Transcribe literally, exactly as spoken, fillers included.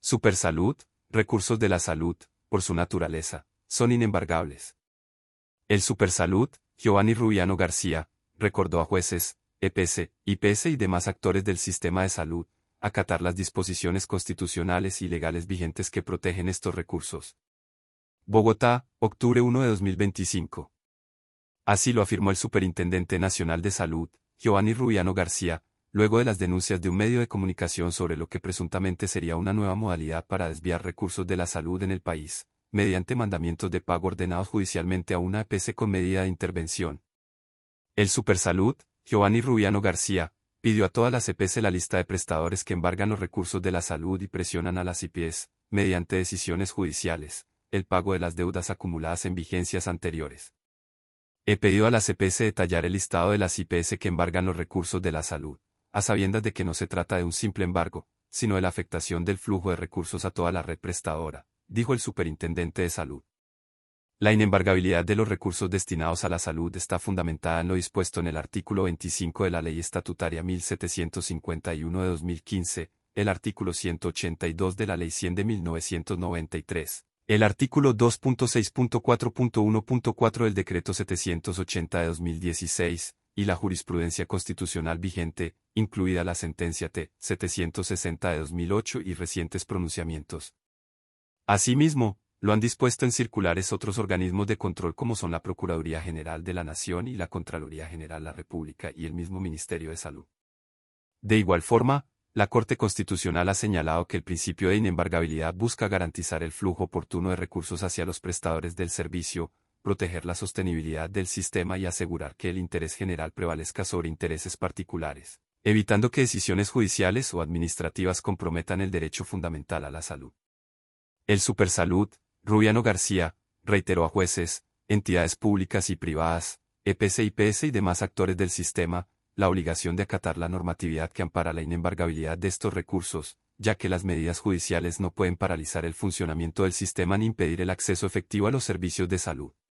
Supersalud, recursos de la salud, por su naturaleza, son inembargables. El Supersalud, Giovanni Rubiano García, recordó a jueces, E P S, I P S y demás actores del sistema de salud, acatar las disposiciones constitucionales y legales vigentes que protegen estos recursos. Bogotá, octubre primero de dos mil veinticinco. Así lo afirmó el Superintendente Nacional de Salud, Giovanni Rubiano García, luego de las denuncias de un medio de comunicación sobre lo que presuntamente sería una nueva modalidad para desviar recursos de la salud en el país, mediante mandamientos de pago ordenados judicialmente a una E P S con medida de intervención. El Supersalud, Giovanni Rubiano García, pidió a todas las E P S la lista de prestadores que embargan los recursos de la salud y presionan a las I P S, mediante decisiones judiciales, el pago de las deudas acumuladas en vigencias anteriores. He pedido a las E P S detallar el listado de las I P S que embargan los recursos de la salud, a sabiendas de que no se trata de un simple embargo, sino de la afectación del flujo de recursos a toda la red prestadora, dijo el Superintendente de Salud. La inembargabilidad de los recursos destinados a la salud está fundamentada en lo dispuesto en el artículo veinticinco de la Ley Estatutaria mil setecientos cincuenta y uno de dos mil quince, el artículo ciento ochenta y dos de la Ley cien de mil novecientos noventa y tres, el artículo dos punto seis punto cuatro punto uno punto cuatro del Decreto setecientos ochenta de dos mil dieciséis, y la jurisprudencia constitucional vigente, incluida la sentencia T setecientos sesenta de dos mil ocho y recientes pronunciamientos. Asimismo, lo han dispuesto en circulares otros organismos de control como son la Procuraduría General de la Nación y la Contraloría General de la República y el mismo Ministerio de Salud. De igual forma, la Corte Constitucional ha señalado que el principio de inembargabilidad busca garantizar el flujo oportuno de recursos hacia los prestadores del servicio, proteger la sostenibilidad del sistema y asegurar que el interés general prevalezca sobre intereses particulares, evitando que decisiones judiciales o administrativas comprometan el derecho fundamental a la salud. El Supersalud, Rubiano García, reiteró a jueces, entidades públicas y privadas, E P S, I P S y demás actores del sistema, la obligación de acatar la normatividad que ampara la inembargabilidad de estos recursos, ya que las medidas judiciales no pueden paralizar el funcionamiento del sistema ni impedir el acceso efectivo a los servicios de salud.